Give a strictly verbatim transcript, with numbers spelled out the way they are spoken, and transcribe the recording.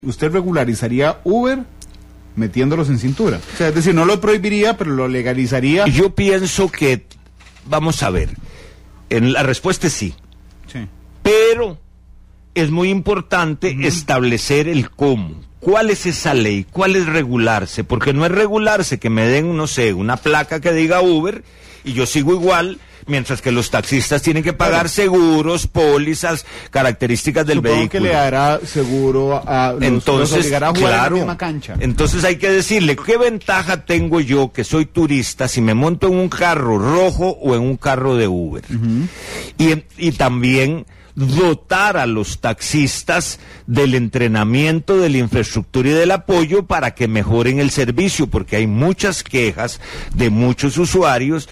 ¿Usted regularizaría Uber metiéndolos en cintura? O sea, es decir, no lo prohibiría, pero lo legalizaría. Yo pienso que, vamos a ver, en la respuesta es sí. Sí. Pero es muy importante uh-huh. establecer el cómo. ¿Cuál es esa ley? ¿Cuál es regularse? Porque no es regularse que me den, no sé, una placa que diga Uber y yo sigo igual, mientras que los taxistas tienen que pagar claro. seguros, pólizas, características del Supongo vehículo. Que le dará seguro a los, entonces, los obligará a jugar claro, en la misma cancha. Entonces hay que decirle, ¿qué ventaja tengo yo que soy turista si me monto en un carro rojo o en un carro de Uber? Uh-huh. Y, y también dotar a los taxistas del entrenamiento, de la infraestructura y del apoyo para que mejoren el servicio, porque hay muchas quejas de muchos usuarios